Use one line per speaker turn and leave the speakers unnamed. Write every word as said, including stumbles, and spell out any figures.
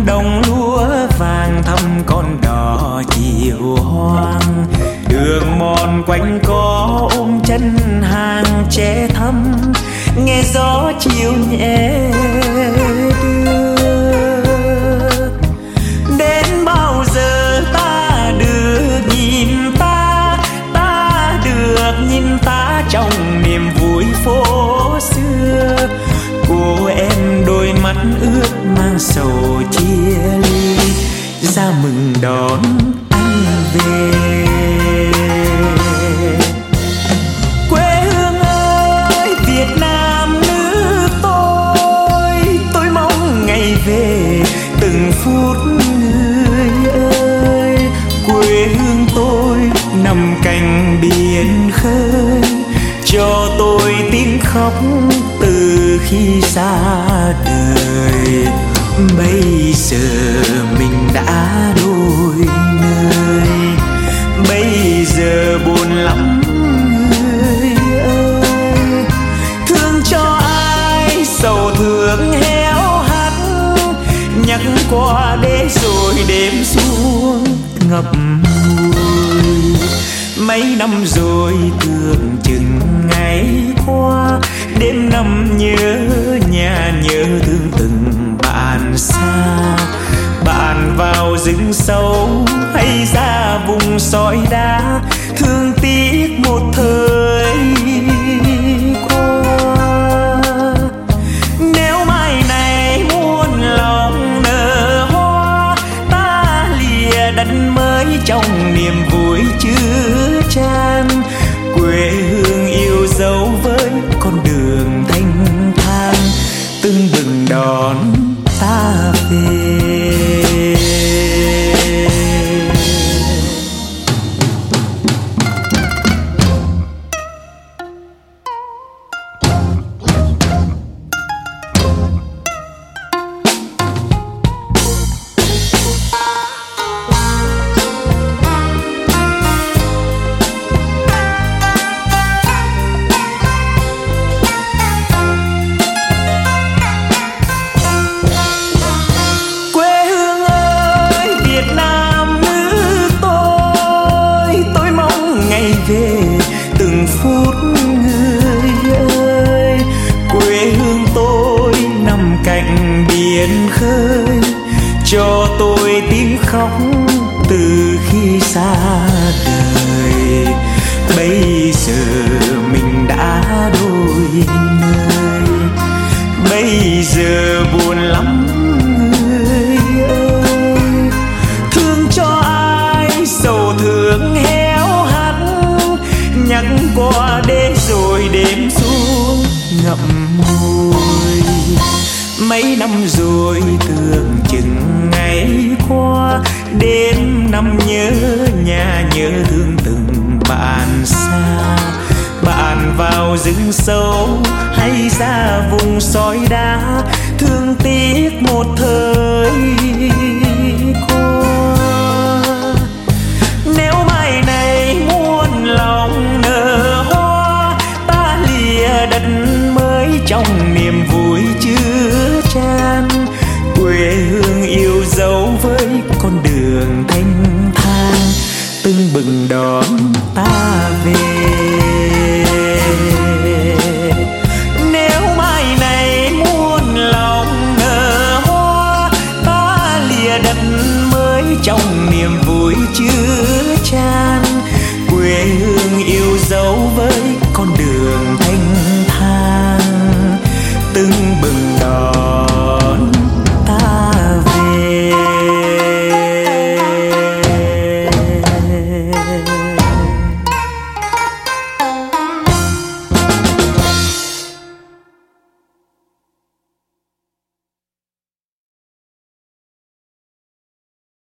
đồng lúa vàng thăm con đò chiều hoang. Đường mòn quanh co ôm chân hàng tre thăm, nghe gió chiều nhẹ đưa. Đến bao giờ ta được nhìn ta, ta được nhìn ta trong niềm vui phố xưa. Cô em đôi mắt ướt mang sầu chia ly, ra mừng đón anh về. Quê hương ơi Việt Nam nước tôi, tôi mong ngày về từng phút người ơi. Quê hương tôi nằm cạnh biển khơi, cho tôi tiếng khóc từ khi xa đời. Bây giờ mình đã đôi nơi, bây giờ buồn lắm người ơi. Thương cho ai sầu thương héo hắt, nhắc qua để rồi đêm xuống ngập ngùi. Mấy năm rồi tưởng chừng ngày qua, đêm năm nhớ nhà nhớ thương từng bạn xa. Bạn vào rừng sâu hay ra vùng sỏi đá, thương tiếc một thời qua. Nếu mai này muôn lòng nở hoa, ta lìa đất mới trong niềm vui chứa chan. Quê hương yêu dấu với con đường thanh thang, tưng bừng đón ta về. Về từng phút người ơi, quê hương tôi nằm cạnh biển khơi, cho tôi tiếng khóc từ khi xa đời. Bây giờ mình đã đôi nơi, bây giờ buồn lắm người ơi. Thương cho ai sầu thương héo hắt, nhắc qua để rồi đêm xuống ngậm ngùi. Mấy năm rồi tưởng chừng ngày qua, đêm năm nhớ nhà nhớ thương từng bạn xa. Bạn vào rừng sâu hay ra vùng sỏi đá, thương tiếc một thời qua. Nếu mai này muôn lòng nở hoa, ta lìa đất mới trong niềm vui chứa chan. Quê hương yêu dấu với con đường thanh thang, tưng bừng đón ta về. Nếu mai này muôn lòng nở hoa, ta lìa đất mới trong niềm vui chứa chan.